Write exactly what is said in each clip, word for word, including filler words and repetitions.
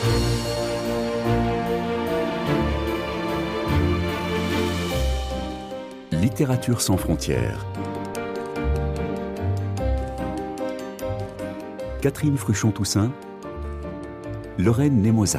Littérature sans frontières. Catherine Fruchon-Toussaint, Lorraine Nemosa.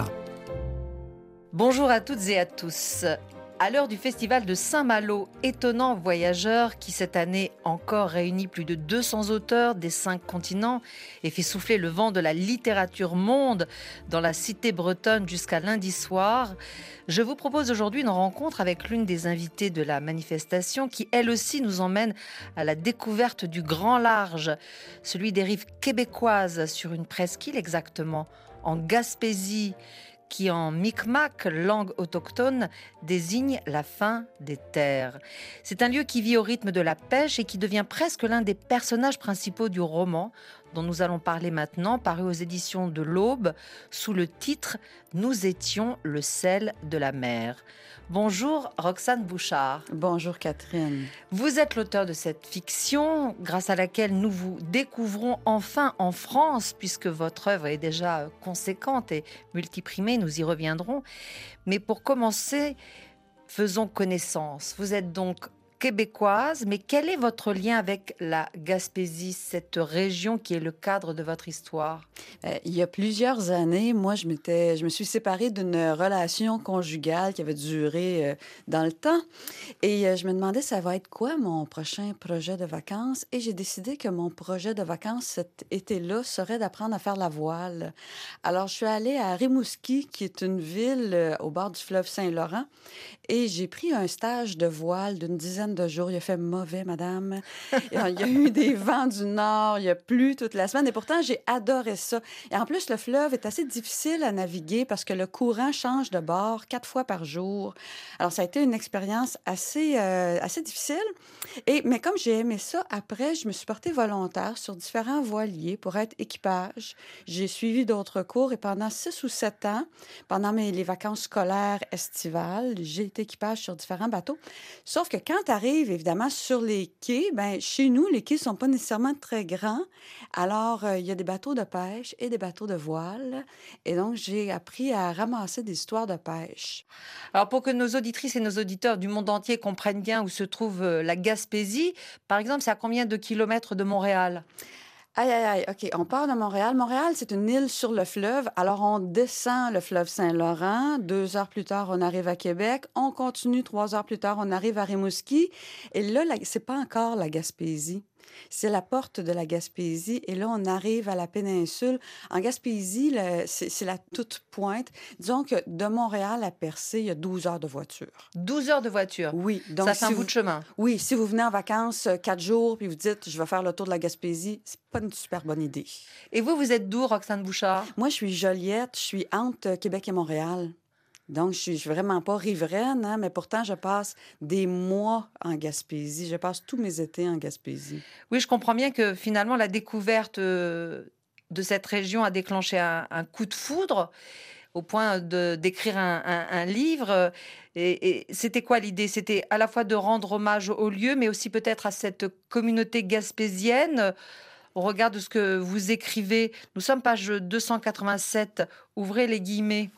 Bonjour à toutes et à tous. À l'heure du festival de Saint-Malo, étonnant voyageur qui cette année encore réunit plus de deux cents auteurs des cinq continents et fait souffler le vent de la littérature monde dans la cité bretonne jusqu'à lundi soir, je vous propose aujourd'hui une rencontre avec l'une des invitées de la manifestation qui elle aussi nous emmène à la découverte du grand large, celui des rives québécoises sur une presqu'île exactement, en Gaspésie, qui en Micmac, langue autochtone, désigne la fin des terres. C'est un lieu qui vit au rythme de la pêche et qui devient presque l'un des personnages principaux du roman dont nous allons parler maintenant, paru aux éditions de l'Aube, sous le titre « Nous étions le sel de la mer ». Bonjour Roxane Bouchard. Bonjour Catherine. Vous êtes l'auteur de cette fiction, grâce à laquelle nous vous découvrons enfin en France, puisque votre œuvre est déjà conséquente et multiprimée, nous y reviendrons. Mais pour commencer, faisons connaissance. Vous êtes donc québécoise, mais quel est votre lien avec la Gaspésie, cette région qui est le cadre de votre histoire? Euh, il y a plusieurs années, moi, je, m'étais, je me suis séparée d'une relation conjugale qui avait duré euh, dans le temps. Et euh, je me demandais, ça va être quoi mon prochain projet de vacances? Et j'ai décidé que mon projet de vacances cet été-là serait d'apprendre à faire la voile. Alors, je suis allée à Rimouski, qui est une ville euh, au bord du fleuve Saint-Laurent, et j'ai pris un stage de voile d'une dizaine de jours. Il a fait mauvais, madame. Il y a eu des vents du nord, il a plu toute la semaine. Et pourtant, j'ai adoré ça. Et en plus, le fleuve est assez difficile à naviguer parce que le courant change de bord quatre fois par jour. Alors, ça a été une expérience assez, euh, assez difficile. Et, mais comme j'ai aimé ça, après, je me suis portée volontaire sur différents voiliers pour être équipage. J'ai suivi d'autres cours et pendant six ou sept ans, pendant mes, les vacances scolaires estivales, j'ai été équipage sur différents bateaux. Sauf que quand tu arrives, évidemment, sur les quais, ben chez nous, les quais ne sont pas nécessairement très grands. Alors, il euh, y a des bateaux de pêche et des bateaux de voile. Et donc, j'ai appris à ramasser des histoires de pêche. Alors, pour que nos auditrices et nos auditeurs du monde entier comprennent bien où se trouve euh, la Gaspésie, par exemple, c'est à combien de kilomètres de Montréal? Aïe, aïe, aïe, OK, on part de Montréal. Montréal, c'est une île sur le fleuve. Alors, on descend le fleuve Saint-Laurent. Deux heures plus tard, on arrive à Québec. On continue. Trois heures plus tard, on arrive à Rimouski. Et là, la... c'est pas encore la Gaspésie. C'est la porte de la Gaspésie. Et là, on arrive à la péninsule. En Gaspésie, le... c'est, c'est la toute pointe. Disons que de Montréal à Percé, il y a douze heures de voiture. douze heures de voiture? Oui. Donc, ça fait si un vous... bout de chemin. Oui. Si vous venez en vacances quatre jours puis vous dites, je vais faire le tour de la Gaspésie, c'est pas une super bonne idée. Et vous, vous êtes d'où, Roxane Bouchard? Moi, je suis Joliette. Je suis entre Québec et Montréal. Donc, je suis vraiment pas riveraine, hein, mais pourtant, je passe des mois en Gaspésie. Je passe tous mes étés en Gaspésie. Oui, je comprends bien que finalement, la découverte de cette région a déclenché un, un coup de foudre au point de, d'écrire un, un, un livre. Et, et c'était quoi l'idée? C'était à la fois de rendre hommage au lieu, mais aussi peut-être à cette communauté gaspésienne. Au regard de ce que vous écrivez, nous sommes page deux cent quatre-vingt-sept, ouvrez les guillemets.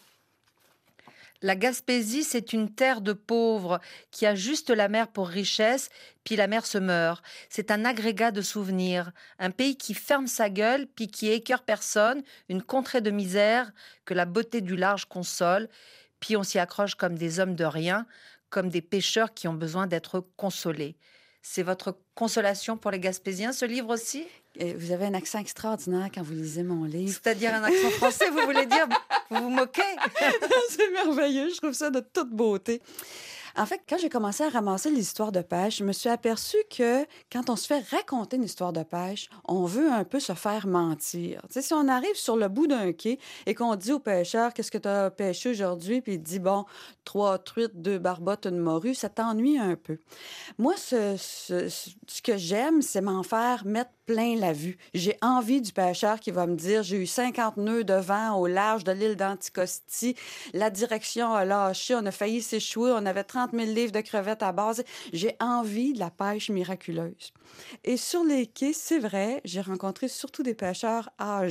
La Gaspésie, c'est une terre de pauvres qui a juste la mer pour richesse, puis la mer se meurt. C'est un agrégat de souvenirs, un pays qui ferme sa gueule, puis qui écœure personne, une contrée de misère que la beauté du large console, puis on s'y accroche comme des hommes de rien, comme des pêcheurs qui ont besoin d'être consolés. C'est votre consolation pour les Gaspésiens, ce livre aussi? Et vous avez un accent extraordinaire quand vous lisez mon livre. C'est-à-dire un accent français, vous voulez dire? Vous vous moquez? C'est merveilleux, je trouve ça de toute beauté. En fait, quand j'ai commencé à ramasser les histoires de pêche, je me suis aperçue que quand on se fait raconter une histoire de pêche, on veut un peu se faire mentir. Tu sais, si on arrive sur le bout d'un quai et qu'on dit au pêcheur « Qu'est-ce que tu as pêché aujourd'hui? » Puis il dit « Bon, trois truites, deux barbottes, une morue. » Ça t'ennuie un peu. Moi, ce, ce, ce que j'aime, c'est m'en faire mettre plein la vue. J'ai envie du pêcheur qui va me dire « J'ai eu cinquante nœuds de vent au large de l'île d'Anticosti. La direction a lâché. On a failli s'échouer. On avait trente mille livres de crevettes à base. » J'ai envie de la pêche miraculeuse. Et sur les quais, c'est vrai, j'ai rencontré surtout des pêcheurs âgés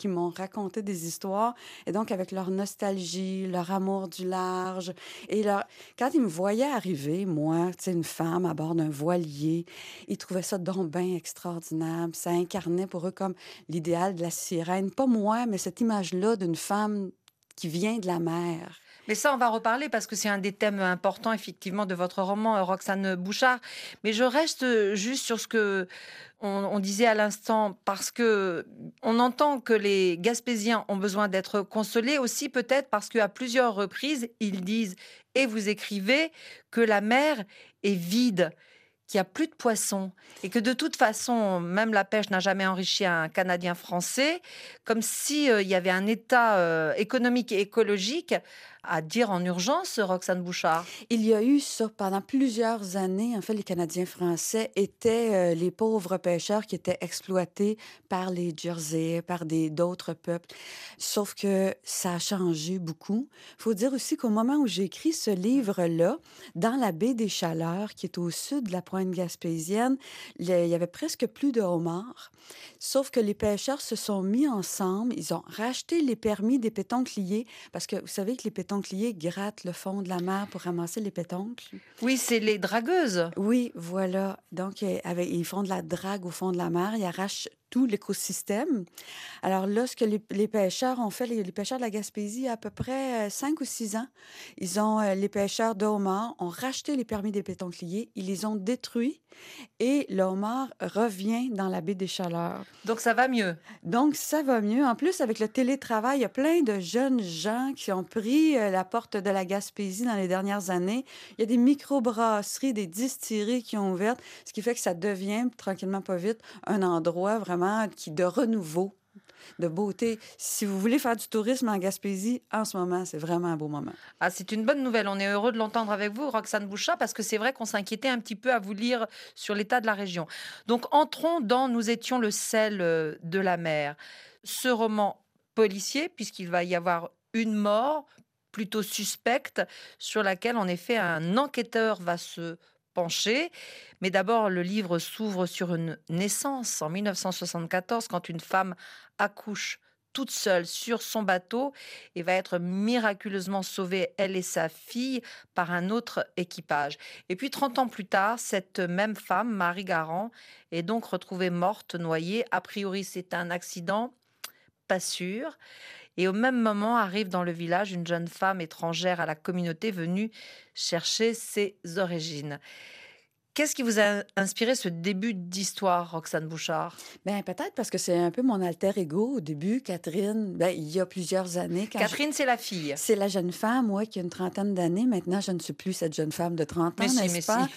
qui m'ont raconté des histoires. Et donc, avec leur nostalgie, leur amour du large. Et leur... quand ils me voyaient arriver, moi, tu sais, une femme à bord d'un voilier, ils trouvaient ça donc bien extraordinaire. Ça incarnait pour eux comme l'idéal de la sirène. Pas moi, mais cette image-là d'une femme qui vient de la mer. Mais ça, on va reparler parce que c'est un des thèmes importants, effectivement, de votre roman, Roxane Bouchard. Mais je reste juste sur ce que on, on disait à l'instant, parce que on entend que les Gaspésiens ont besoin d'être consolés aussi, peut-être parce qu'à plusieurs reprises, ils disent, et vous écrivez, que la mer est vide, qu'il n'y a plus de poissons et que de toute façon, même la pêche n'a jamais enrichi un Canadien français, comme s'il euh, y avait un état euh, économique et écologique à dire en urgence, Roxane Bouchard. Il y a eu ça pendant plusieurs années. En fait, les Canadiens français étaient euh, les pauvres pêcheurs qui étaient exploités par les Jersey, par des, d'autres peuples. Sauf que ça a changé beaucoup. Il faut dire aussi qu'au moment où j'ai écrit ce livre-là, dans la baie des Chaleurs, qui est au sud de la pointe gaspésienne, il y avait presque plus de homards. Sauf que les pêcheurs se sont mis ensemble. Ils ont racheté les permis des pétoncliers parce que vous savez que les pétoncliers grattent le fond de la mer pour ramasser les pétoncles. Oui, c'est les dragueuses. Oui, voilà. Donc, euh, avec, ils font de la drague au fond de la mer. Ils arrachent tout l'écosystème. Alors là, ce que les, les pêcheurs ont fait, les, les pêcheurs de la Gaspésie, il y a à peu près euh, cinq ou six ans, ils ont, euh, les pêcheurs de homards ont racheté les permis des pétoncliers, ils les ont détruits et le homard revient dans la baie des Chaleurs. Donc ça va mieux. Donc ça va mieux. En plus, avec le télétravail, il y a plein de jeunes gens qui ont pris euh, la porte de la Gaspésie dans les dernières années. Il y a des microbrasseries, des distilleries qui ont ouvert, ce qui fait que ça devient, tranquillement pas vite, un endroit vraiment qui, de renouveau, de beauté. Si vous voulez faire du tourisme en Gaspésie, en ce moment, c'est vraiment un beau moment. Ah, c'est une bonne nouvelle. On est heureux de l'entendre avec vous, Roxane Bouchard, parce que c'est vrai qu'on s'inquiétait un petit peu à vous lire sur l'état de la région. Donc, entrons dans Nous étions le sel de la mer. Ce roman policier, puisqu'il va y avoir une mort plutôt suspecte, sur laquelle, en effet, un enquêteur va se pencher. Mais d'abord, le livre s'ouvre sur une naissance en mille neuf cent soixante-quatorze, quand une femme accouche toute seule sur son bateau et va être miraculeusement sauvée, elle et sa fille, par un autre équipage. Et puis, trente ans plus tard, cette même femme, Marie Garand, est donc retrouvée morte, noyée. A priori, c'est un accident, pas sûr. Et au même moment arrive dans le village une jeune femme étrangère à la communauté venue chercher ses origines. Qu'est-ce qui vous a inspiré ce début d'histoire, Roxane Bouchard? Bien, peut-être parce que c'est un peu mon alter ego au début, Catherine. Bien, il y a plusieurs années. Quand Catherine, je... c'est la fille. C'est la jeune femme, moi, qui a une trentaine d'années. Maintenant, je ne suis plus cette jeune femme de trente ans, mais n'est-ce si, pas?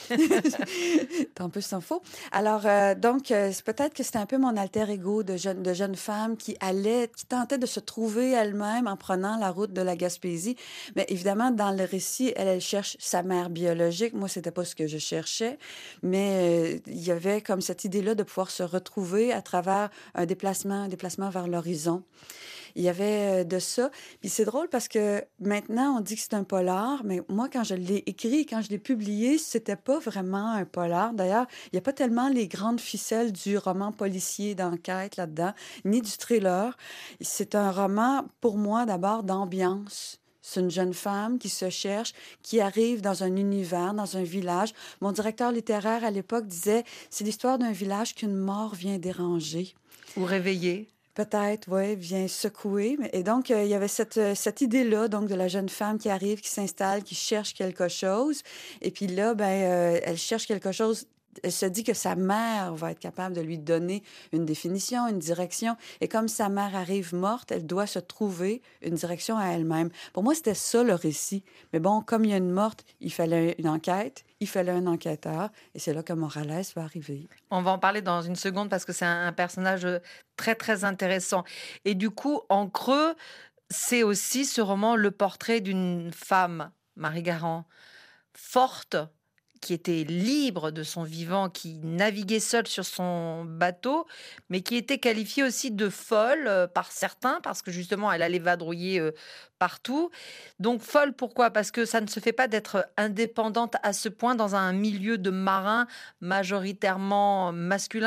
Si. Tant peu s'en faut. Alors, euh, donc, euh, c'est peut-être que c'était un peu mon alter ego de jeune, de jeune femme qui allait, qui tentait de se trouver elle-même en prenant la route de la Gaspésie. Mais évidemment, dans le récit, elle, elle cherche sa mère biologique. Moi, c'était pas ce que je cherchais. Mais euh, il y avait comme cette idée-là de pouvoir se retrouver à travers un déplacement, un déplacement vers l'horizon. Il y avait euh, de ça. Puis c'est drôle parce que maintenant, on dit que c'est un polar, mais moi, quand je l'ai écrit, quand je l'ai publié, c'était pas vraiment un polar. D'ailleurs, il n'y a pas tellement les grandes ficelles du roman policier d'enquête là-dedans, ni du thriller. C'est un roman, pour moi, d'abord, d'ambiance. C'est une jeune femme qui se cherche, qui arrive dans un univers, dans un village. Mon directeur littéraire à l'époque disait, c'est l'histoire d'un village qu'une mort vient déranger. Ou réveiller. Peut-être, oui, vient secouer. Et donc, euh, il y avait cette, cette idée-là, donc, de la jeune femme qui arrive, qui s'installe, qui cherche quelque chose. Et puis là, ben, euh, elle cherche quelque chose. Elle se dit que sa mère va être capable de lui donner une définition, une direction. Et comme sa mère arrive morte, elle doit se trouver une direction à elle-même. Pour moi, c'était ça le récit. Mais bon, comme il y a une morte, il fallait une enquête, il fallait un enquêteur. Et c'est là que Morales va arriver. On va en parler dans une seconde parce que c'est un, un personnage très, très intéressant. Et du coup, en creux, c'est aussi ce roman le portrait d'une femme, Marie Garand, forte, qui était libre de son vivant, qui naviguait seule sur son bateau, mais qui était qualifiée aussi de folle euh, par certains, parce que justement, elle allait vadrouiller euh, partout. Donc folle, pourquoi? Parce que ça ne se fait pas d'être indépendante à ce point dans un milieu de marins majoritairement masculin.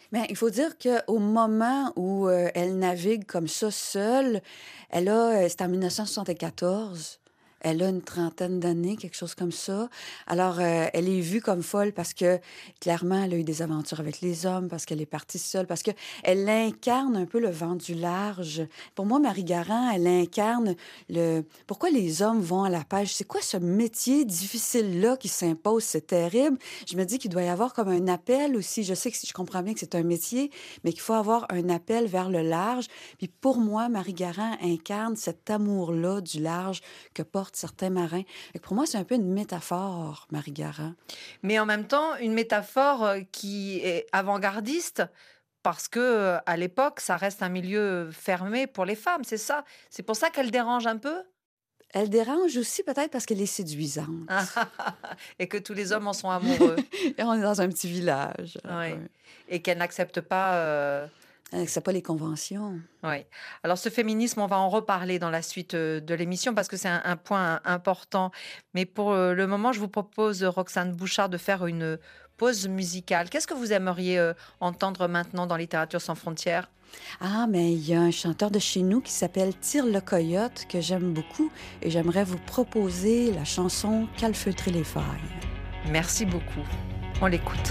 Mais il faut dire qu'au moment où euh, elle navigue comme ça seule, elle a, euh, c'est en mille neuf cent soixante-quatorze. Elle a une trentaine d'années, quelque chose comme ça. Alors, euh, elle est vue comme folle parce que, clairement, elle a eu des aventures avec les hommes, parce qu'elle est partie seule, parce qu'elle incarne un peu le vent du large. Pour moi, Marie Garand, elle incarne le... Pourquoi les hommes vont à la pêche? C'est quoi ce métier difficile-là qui s'impose? C'est terrible. Je me dis qu'il doit y avoir comme un appel aussi. Je sais que je comprends bien que c'est un métier, mais qu'il faut avoir un appel vers le large. Puis pour moi, Marie Garand incarne cet amour-là du large que porte certains marins. Et pour moi, c'est un peu une métaphore, Marie Garand. Mais en même temps, une métaphore euh, qui est avant-gardiste, parce que euh, à l'époque, ça reste un milieu fermé pour les femmes, c'est ça? C'est pour ça qu'elle dérange un peu? Elle dérange aussi peut-être parce qu'elle est séduisante. Et que tous les hommes en sont amoureux. Et on est dans un petit village. Oui. Ouais. Et qu'elle n'accepte pas... euh, C'est pas les conventions. Oui. Alors, ce féminisme, on va en reparler dans la suite euh, de l'émission parce que c'est un, un point important. Mais pour euh, le moment, je vous propose, Roxane Bouchard, de faire une pause musicale. Qu'est-ce que vous aimeriez euh, entendre maintenant dans Littérature sans frontières? Ah, mais il y a un chanteur de chez nous qui s'appelle Tire le Coyote que j'aime beaucoup et j'aimerais vous proposer la chanson Calfeutrer les failles. Merci beaucoup. On l'écoute.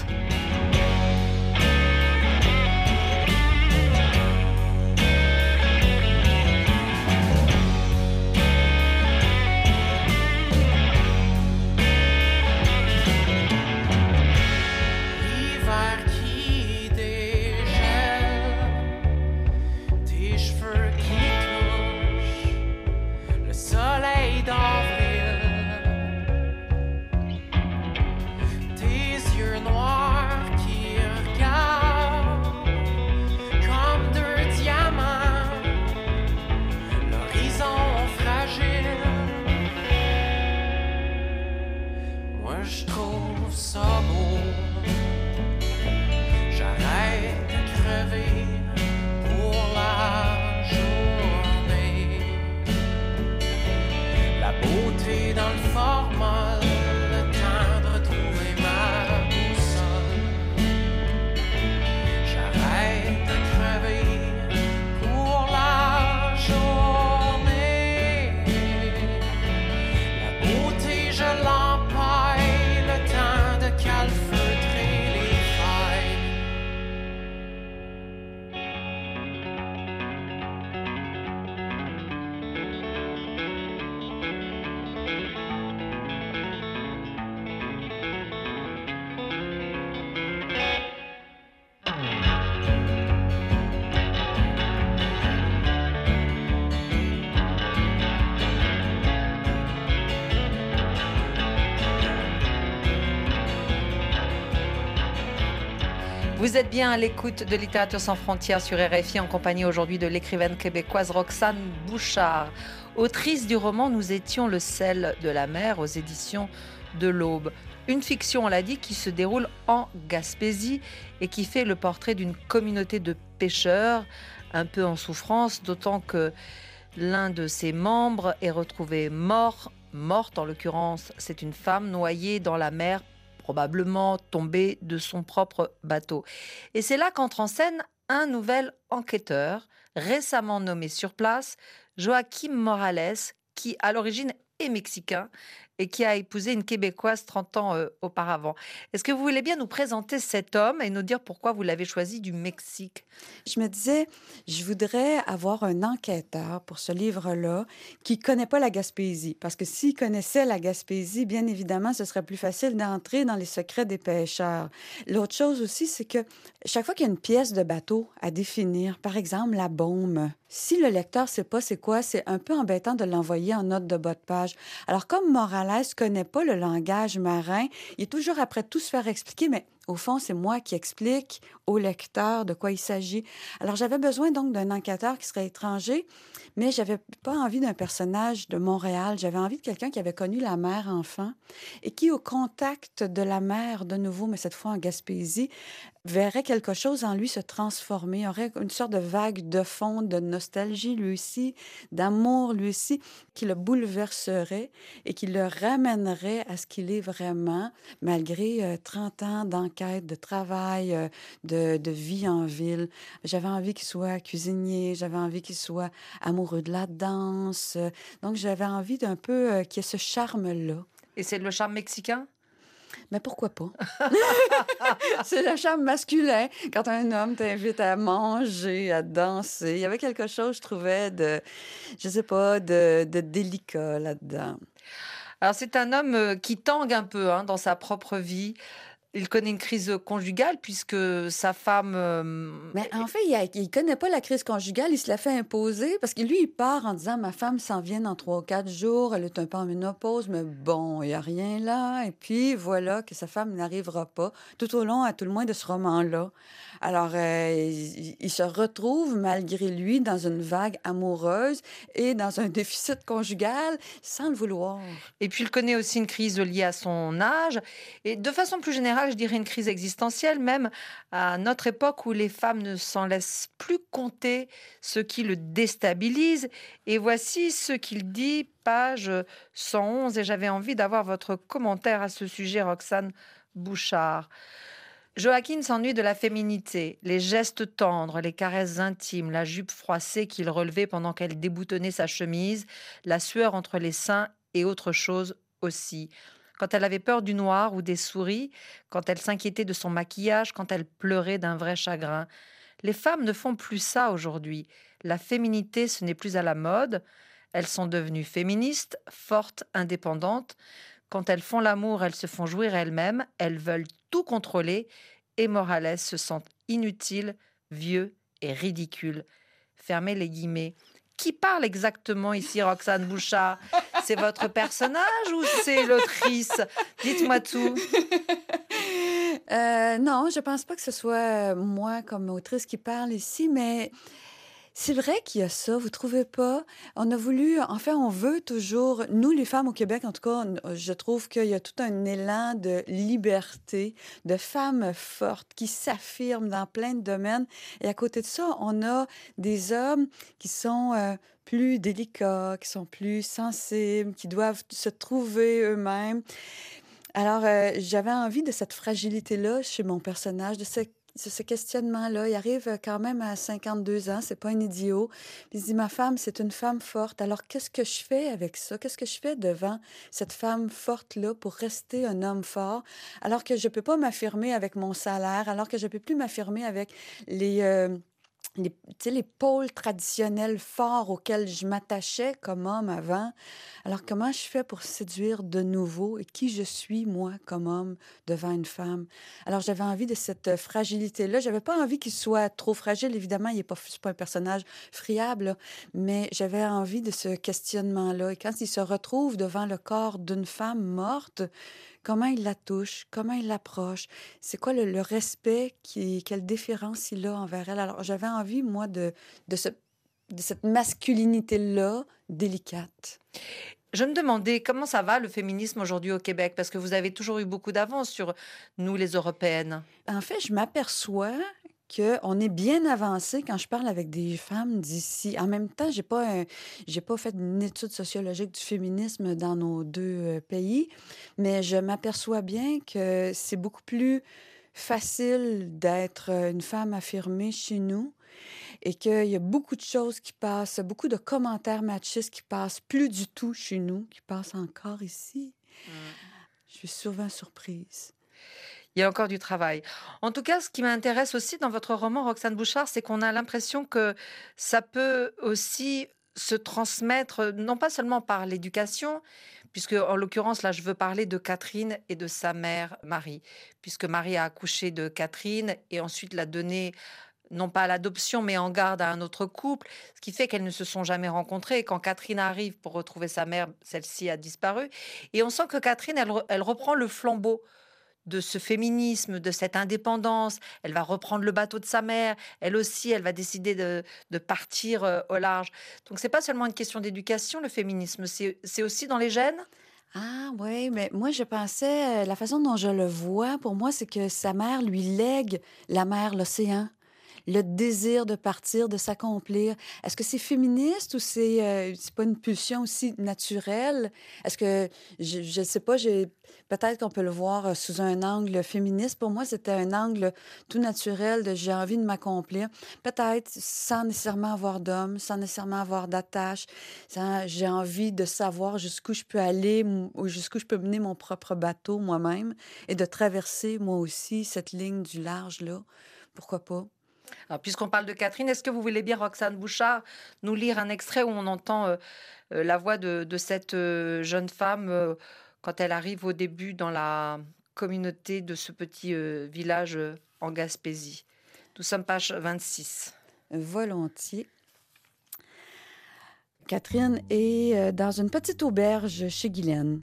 Vous êtes bien à l'écoute de Littérature sans frontières sur R F I en compagnie aujourd'hui de l'écrivaine québécoise Roxane Bouchard. Autrice du roman Nous étions le sel de la mer aux éditions de l'Aube. Une fiction, on l'a dit, qui se déroule en Gaspésie et qui fait le portrait d'une communauté de pêcheurs un peu en souffrance, d'autant que l'un de ses membres est retrouvé mort, morte en l'occurrence, c'est une femme noyée dans la mer, probablement tombée de son propre bateau. Et c'est là qu'entre en scène un nouvel enquêteur, récemment nommé sur place, Joaquim Morales, qui à l'origine est mexicain et qui a épousé une Québécoise trente ans euh, auparavant. Est-ce que vous voulez bien nous présenter cet homme et nous dire pourquoi vous l'avez choisi du Mexique? Je me disais, je voudrais avoir un enquêteur pour ce livre-là qui ne connaît pas la Gaspésie. Parce que s'il connaissait la Gaspésie, bien évidemment, ce serait plus facile d'entrer dans les secrets des pêcheurs. L'autre chose aussi, c'est que chaque fois qu'il y a une pièce de bateau à définir, par exemple la baume, si le lecteur ne sait pas c'est quoi, c'est un peu embêtant de l'envoyer en note de bas de page. Alors, comme Morales ne connaît pas le langage marin, il est toujours après tout se faire expliquer, mais au fond, c'est moi qui explique au lecteur de quoi il s'agit. Alors, j'avais besoin donc d'un enquêteur qui serait étranger, mais j'avais pas envie d'un personnage de Montréal. J'avais envie de quelqu'un qui avait connu la mer enfant et qui, au contact de la mer, de nouveau, mais cette fois en Gaspésie, verrait quelque chose en lui se transformer, aurait une sorte de vague de fond, de nostalgie lui aussi, d'amour lui aussi, qui le bouleverserait et qui le ramènerait à ce qu'il est vraiment, malgré euh, trente ans d'enquête, de travail, euh, de, de vie en ville. J'avais envie qu'il soit cuisinier, j'avais envie qu'il soit amoureux de la danse. euh, Donc, j'avais envie d'un peu euh, qu'il y ait ce charme-là. Et c'est le charme mexicain? Mais pourquoi pas? C'est le charme masculin. Quand un homme t'invite à manger, à danser, il y avait quelque chose, je trouvais, de, je sais pas, de, de délicat là-dedans. Alors, c'est un homme euh, qui tangue un peu hein, dans sa propre vie. Il connaît une crise conjugale puisque sa femme... euh, Mais en fait, il ne connaît pas la crise conjugale, il se la fait imposer parce que lui, il part en disant ma femme s'en vient dans trois ou quatre jours, elle est un peu en ménopause, mais bon, il n'y a rien là. Et puis voilà que sa femme n'arrivera pas tout au long, à tout le moins, de ce roman-là. Alors, euh, il, il se retrouve malgré lui dans une vague amoureuse et dans un déficit conjugal sans le vouloir. Et puis, il connaît aussi une crise liée à son âge. Et de façon plus générale, je dirais une crise existentielle, même à notre époque où les femmes ne s'en laissent plus compter ce qui le déstabilise. Et voici ce qu'il dit, page cent onze. Et j'avais envie d'avoir votre commentaire à ce sujet, Roxane Bouchard. Joaquin s'ennuie de la féminité, les gestes tendres, les caresses intimes, la jupe froissée qu'il relevait pendant qu'elle déboutonnait sa chemise, la sueur entre les seins et autre chose aussi. Quand elle avait peur du noir ou des souris, quand elle s'inquiétait de son maquillage, quand elle pleurait d'un vrai chagrin. Les femmes ne font plus ça aujourd'hui. La féminité, ce n'est plus à la mode. Elles sont devenues féministes, fortes, indépendantes. Quand elles font l'amour, elles se font jouir elles-mêmes, elles veulent tout contrôler et Morales se sent inutile, vieux et ridicule. Fermez les guillemets. Qui parle exactement ici, Roxane Bouchard? C'est votre personnage ou c'est l'autrice? Dites-moi tout. Euh, non, je pense pas que ce soit moi comme autrice qui parle ici, mais c'est vrai qu'il y a ça, vous trouvez pas? On a voulu, en fait, on veut toujours, nous les femmes au Québec, en tout cas, on- je trouve qu'il y a tout un élan de liberté, de femmes fortes qui s'affirment dans plein de domaines. Et à côté de ça, on a des hommes qui sont euh, plus délicats, qui sont plus sensibles, qui doivent se trouver eux-mêmes. Alors, euh, j'avais envie de cette fragilité-là chez mon personnage, de ce, de ce questionnement-là. Il arrive quand même à cinquante-deux ans, c'est pas un idiot. Puis il se dit, ma femme, c'est une femme forte. Alors, qu'est-ce que je fais avec ça? Qu'est-ce que je fais devant cette femme forte-là pour rester un homme fort? Alors que je peux pas m'affirmer avec mon salaire, alors que je peux plus m'affirmer avec les... euh, les, tu sais, les pôles traditionnels forts auxquels je m'attachais comme homme avant. Alors, comment je fais pour séduire de nouveau et qui je suis, moi, comme homme, devant une femme? Alors, j'avais envie de cette euh, fragilité-là. J'avais pas envie qu'il soit trop fragile. Évidemment, il n'est pas, c'est pas un personnage friable, là, mais j'avais envie de ce questionnement-là. Et quand il se retrouve devant le corps d'une femme morte, comment il la touche, comment il l'approche, c'est quoi le, le respect, qui, quelle déférence il a envers elle. Alors, j'avais envie, moi, de, de, ce, de cette masculinité-là délicate. Je me demandais comment ça va le féminisme aujourd'hui au Québec, parce que vous avez toujours eu beaucoup d'avance sur nous les Européennes. En fait, je m'aperçois qu'on est bien avancé quand je parle avec des femmes d'ici. En même temps, j'ai pas un- j'ai pas fait une étude sociologique du féminisme dans nos deux euh, pays, mais je m'aperçois bien que c'est beaucoup plus facile d'être euh, une femme affirmée chez nous et qu'il y a beaucoup de choses qui passent, beaucoup de commentaires machistes qui passent plus du tout chez nous, qui passent encore ici. Je suis souvent surprise. Il y a encore du travail. En tout cas, ce qui m'intéresse aussi dans votre roman, Roxane Bouchard, c'est qu'on a l'impression que ça peut aussi se transmettre, non pas seulement par l'éducation, puisque en l'occurrence, là, je veux parler de Catherine et de sa mère, Marie, puisque Marie a accouché de Catherine et ensuite l'a donnée non pas à l'adoption, mais en garde à un autre couple, ce qui fait qu'elles ne se sont jamais rencontrées. Et quand Catherine arrive pour retrouver sa mère, celle-ci a disparu. Et on sent que Catherine, elle, re- elle reprend le flambeau de ce féminisme, de cette indépendance. Elle va reprendre le bateau de sa mère. Elle aussi, elle va décider de, de partir euh, au large. Donc, c'est pas seulement une question d'éducation, le féminisme. C'est c'est aussi dans les gènes. Ah oui, mais moi, je pensais, euh, la façon dont je le vois, pour moi, c'est que sa mère lui lègue la mer, l'océan. Le désir de partir, de s'accomplir. Est-ce que c'est féministe ou c'est euh, c'est pas une pulsion aussi naturelle? Est-ce que, je ne sais pas, j'ai peut-être qu'on peut le voir euh, sous un angle féministe. Pour moi, c'était un angle tout naturel de j'ai envie de m'accomplir. Peut-être sans nécessairement avoir d'homme, sans nécessairement avoir d'attache. sans- J'ai envie de savoir jusqu'où je peux aller m- ou jusqu'où je peux mener mon propre bateau moi-même et de traverser moi aussi cette ligne du large-là. Pourquoi pas? Alors, puisqu'on parle de Catherine, est-ce que vous voulez bien, Roxane Bouchard, nous lire un extrait où on entend euh, euh, la voix de, de cette euh, jeune femme euh, quand elle arrive au début dans la communauté de ce petit euh, village euh, en Gaspésie. Nous sommes page vingt-six. Volontiers. Catherine est euh, dans une petite auberge chez Guylaine.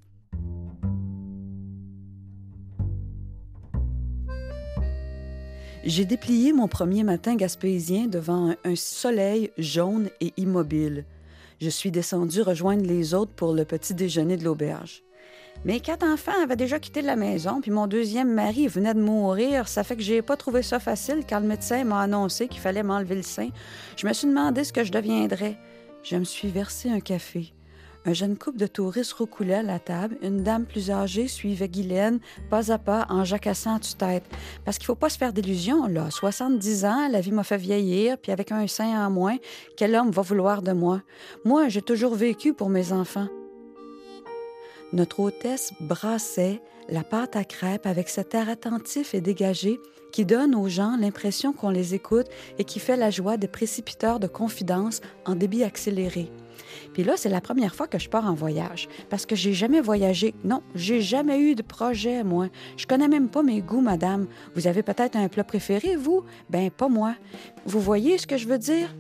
J'ai déplié mon premier matin gaspésien devant un, un soleil jaune et immobile. Je suis descendue rejoindre les autres pour le petit déjeuner de l'auberge. Mes quatre enfants avaient déjà quitté la maison, puis mon deuxième mari venait de mourir. Ça fait que j'ai pas trouvé ça facile quand le médecin m'a annoncé qu'il fallait m'enlever le sein. Je me suis demandé ce que je deviendrais. Je me suis versé un café. Un jeune couple de touristes roucoulait à la table. Une dame plus âgée suivait Guylaine, pas à pas, en jacassant à tue-tête. Parce qu'il faut pas se faire d'illusions, là. soixante-dix ans, la vie m'a fait vieillir, puis avec un sein en moins, quel homme va vouloir de moi? Moi, j'ai toujours vécu pour mes enfants. Notre hôtesse brassait la pâte à crêpes avec cet air attentif et dégagé qui donne aux gens l'impression qu'on les écoute et qui fait la joie des précipiteurs de confidences en débit accéléré. Puis là, c'est la première fois que je pars en voyage, parce que j'ai jamais voyagé. Non, j'ai jamais eu de projet, moi. Je connais même pas mes goûts, madame. Vous avez peut-être un plat préféré, vous? Ben, pas moi. Vous voyez ce que je veux dire?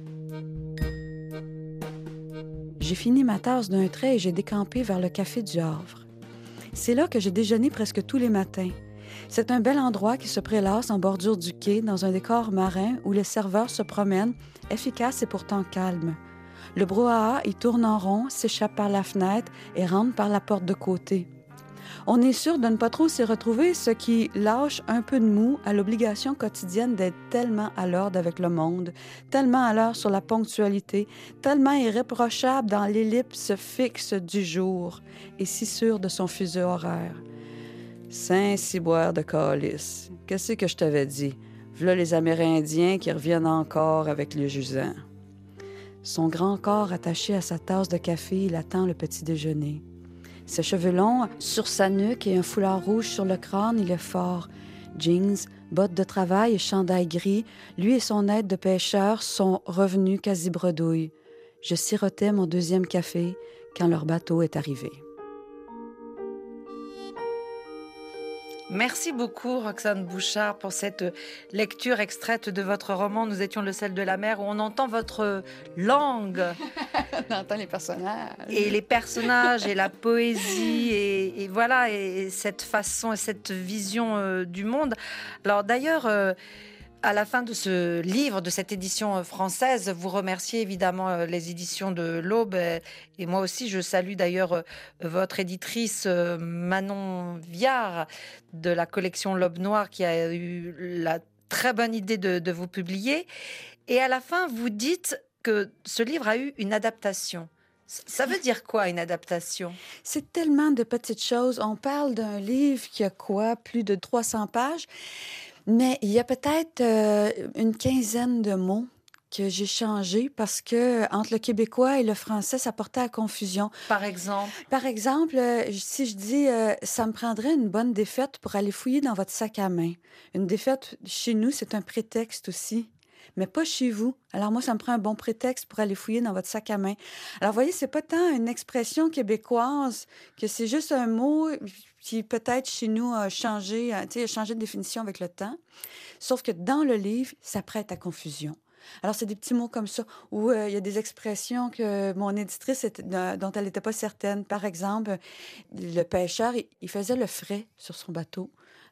J'ai fini ma tasse d'un trait et j'ai décampé vers le café du Havre. C'est là que j'ai déjeuné presque tous les matins. C'est un bel endroit qui se prélasse en bordure du quai, dans un décor marin où les serveurs se promènent, efficaces et pourtant calmes. Le brouhaha y tourne en rond, s'échappe par la fenêtre et rentre par la porte de côté. On est sûr de ne pas trop s'y retrouver, ce qui lâche un peu de mou à l'obligation quotidienne d'être tellement à l'ordre avec le monde, tellement à l'heure sur la ponctualité, tellement irréprochable dans l'ellipse fixe du jour et si sûr de son fuseau horaire. Saint-Ciboire de calice, qu'est-ce que je t'avais dit? V'là les Amérindiens qui reviennent encore avec les jusants. Son grand corps attaché à sa tasse de café, il attend le petit déjeuner. Ses cheveux longs sur sa nuque et un foulard rouge sur le crâne, il est fort. Jeans, bottes de travail et chandail gris, lui et son aide de pêcheur sont revenus quasi bredouilles. Je sirotais mon deuxième café quand leur bateau est arrivé. Merci beaucoup, Roxane Bouchard, pour cette lecture extraite de votre roman « Nous étions le sel de la mer » où on entend votre langue. On entend les personnages. Et les personnages et la poésie et, et voilà, et cette façon et cette vision euh, du monde. Alors d'ailleurs... Euh, À la fin de ce livre, de cette édition française, vous remerciez évidemment les éditions de l'Aube. Et moi aussi, je salue d'ailleurs votre éditrice Manon Viard de la collection L'Aube Noire qui a eu la très bonne idée de, de vous publier. Et à la fin, vous dites que ce livre a eu une adaptation. Ça veut dire quoi, une adaptation? C'est tellement de petites choses. On parle d'un livre qui a quoi? Plus de trois cents pages. Mais il y a peut-être euh, une quinzaine de mots que j'ai changés parce que entre le québécois et le français, ça portait à confusion. Par exemple? Par exemple, euh, si je dis euh, ça me prendrait une bonne défaite pour aller fouiller dans votre sac à main. Une défaite chez nous, c'est un prétexte aussi. Mais pas chez vous. Alors moi, ça me prend un bon prétexte pour aller fouiller dans votre sac à main. Alors, vous voyez, c'est pas tant une expression québécoise que c'est juste un mot qui peut-être chez nous a changé, tu sais, a changé de définition avec le temps. Sauf que dans le livre, ça prête à confusion. Alors, c'est des petits mots comme ça, où euh, il y a des expressions que mon éditrice, était, dont elle n'était pas certaine. Par exemple, le pêcheur, il, il faisait le frais sur son bateau.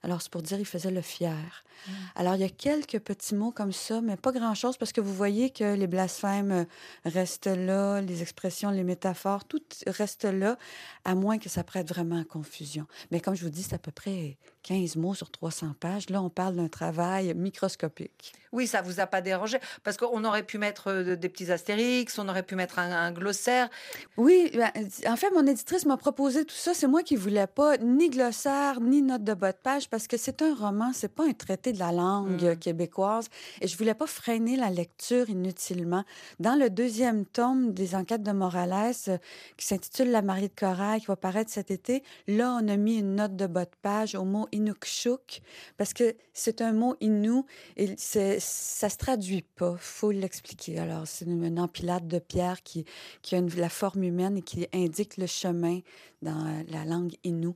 Alors, c'est pour dire il faisait le fier. Mmh. Alors, il y a quelques petits mots comme ça, mais pas grand-chose, parce que vous voyez que les blasphèmes restent là, les expressions, les métaphores, tout reste là, à moins que ça prête vraiment à confusion. Mais comme je vous dis, c'est à peu près quinze mots sur trois cents pages. Là, on parle d'un travail microscopique. Oui, ça vous a pas dérangé? Parce qu'on aurait pu mettre euh, des petits astérix, on aurait pu mettre un, un glossaire. Oui, ben, en fait, mon éditrice m'a proposé tout ça. C'est moi qui voulais pas ni glossaire, ni note de bas de page, parce que c'est un roman, c'est pas un traité de la langue Mm. québécoise. Et je voulais pas freiner la lecture inutilement. Dans le deuxième tome des Enquêtes de Morales, euh, qui s'intitule La mariée de corail, qui va paraître cet été, là, on a mis une note de bas de page au mot Inukshuk, parce que c'est un mot Innu et c'est, ça se traduit pas. Faut l'expliquer. Alors, c'est une, une empilade de pierres qui, qui a une, la forme humaine et qui indique le chemin dans la langue Innu.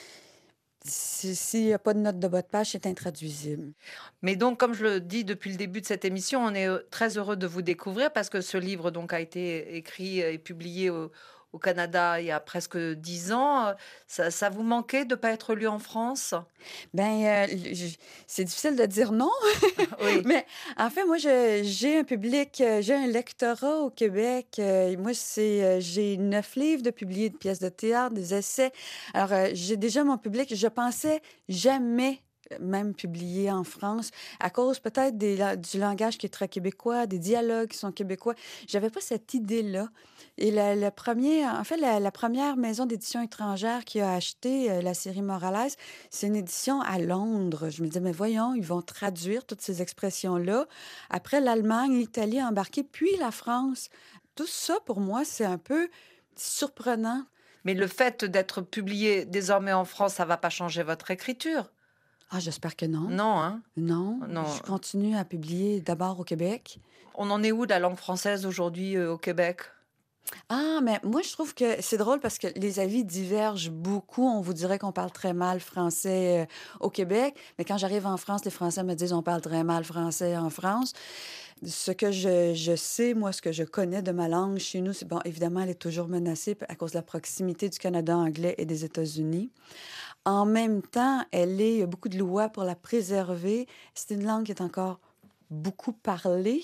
Si- S'il n'y a pas de note de bas de page, c'est intraduisible. Mais donc, comme je le dis depuis le début de cette émission, on est euh, très heureux de vous découvrir parce que ce livre donc a été écrit et publié au, au Canada il y a presque dix ans. Euh, Ça, ça vous manquait de ne pas être lu en France? Ben, euh, je- c'est difficile de dire non, Oui. mais en fait, moi, je- j'ai un public, euh, j'ai un lectorat au Québec. Euh, moi, c'est, euh, j'ai neuf livres de publiés, de pièces de théâtre, des essais. Alors, euh, j'ai déjà mon public. Je pensais jamais euh, même publier en France, à cause peut-être des la- du langage qui est très québécois, des dialogues qui sont québécois. J'avais pas cette idée-là. Et la, la premier, en fait, la, la première maison d'édition étrangère qui a acheté euh, la série Morales, c'est une édition à Londres. Je me disais, mais voyons, ils vont traduire toutes ces expressions-là. Après, l'Allemagne, l'Italie a embarqué, puis la France. Tout ça, pour moi, c'est un peu surprenant. Mais le fait d'être publié désormais en France, ça ne va pas changer votre écriture? Ah, j'espère que non. Non, hein? Non, Non. je continue à publier d'abord au Québec. On en est où de la langue française aujourd'hui euh, au Québec? Ah, mais moi, je trouve que c'est drôle parce que les avis divergent beaucoup. On vous dirait qu'on parle très mal français euh, au Québec, mais quand j'arrive en France, les Français me disent on parle très mal français en France. Ce que je, je sais, moi, ce que je connais de ma langue chez nous, c'est bon, évidemment, elle est toujours menacée à cause de la proximité du Canada anglais et des États-Unis. En même temps, elle est, il y a beaucoup de lois pour la préserver. C'est une langue qui est encore beaucoup parlée.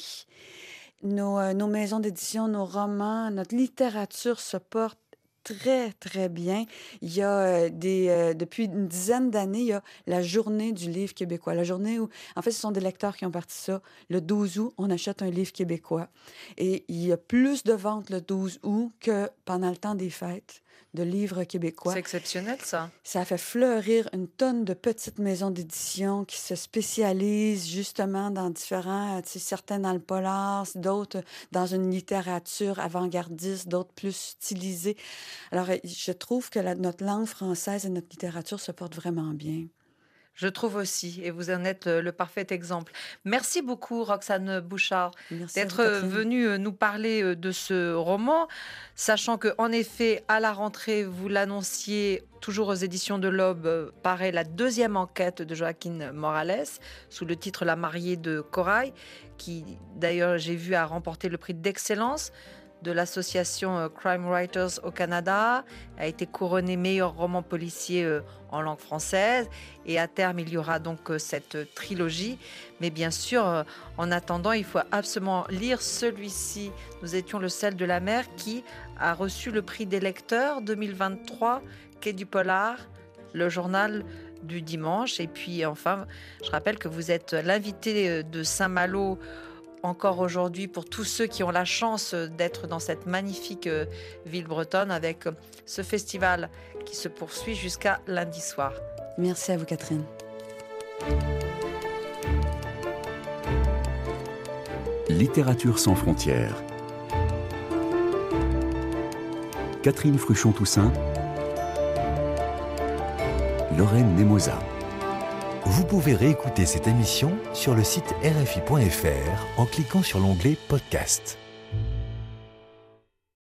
Nos, euh, nos maisons d'édition, nos romans, notre littérature se porte très, très bien. Il y a euh, des... euh, depuis une dizaine d'années, il y a la journée du livre québécois. La journée où... En fait, ce sont des lecteurs qui ont parti ça. Le douze août, on achète un livre québécois. Et il y a plus de ventes le douze août que pendant le temps des fêtes de livres québécois. C'est exceptionnel, ça. Ça a fait fleurir une tonne de petites maisons d'édition qui se spécialisent justement dans différents, tu sais, certaines dans le polar, d'autres dans une littérature avant-gardiste, d'autres plus stylisée. Alors, je trouve que la- notre langue française et notre littérature se portent vraiment bien. Je trouve aussi, et vous en êtes euh, le parfait exemple. Merci beaucoup, Roxane Bouchard, Merci à vous, d'être euh, Catherine. venue euh, nous parler euh, de ce roman, sachant que, en effet, à la rentrée, vous l'annonciez, toujours aux éditions de l'Aube, euh, paraît la deuxième enquête de Joaquin Morales, sous le titre La mariée de corail, qui, d'ailleurs, j'ai vu a remporté le prix d'excellence de l'association euh, Crime Writers au Canada, a été couronné meilleur roman policier euh, en langue française, et à terme il y aura donc euh, cette euh, trilogie. Mais bien sûr, euh, en attendant, il faut absolument lire celui-ci, Nous étions le sel de la mer, qui a reçu le prix des lecteurs deux mille vingt-trois, Quai du Polar, le journal du dimanche. Et puis enfin, je rappelle que vous êtes l'invité euh, de Saint-Malo encore aujourd'hui pour tous ceux qui ont la chance d'être dans cette magnifique euh, ville bretonne, avec euh, ce festival qui se poursuit jusqu'à lundi soir. Merci à vous, Catherine. Littérature sans frontières. Catherine Fruchon-Toussaint, Lorraine Nemosa. Vous pouvez réécouter cette émission sur le site R F I point F R en cliquant sur l'onglet Podcast.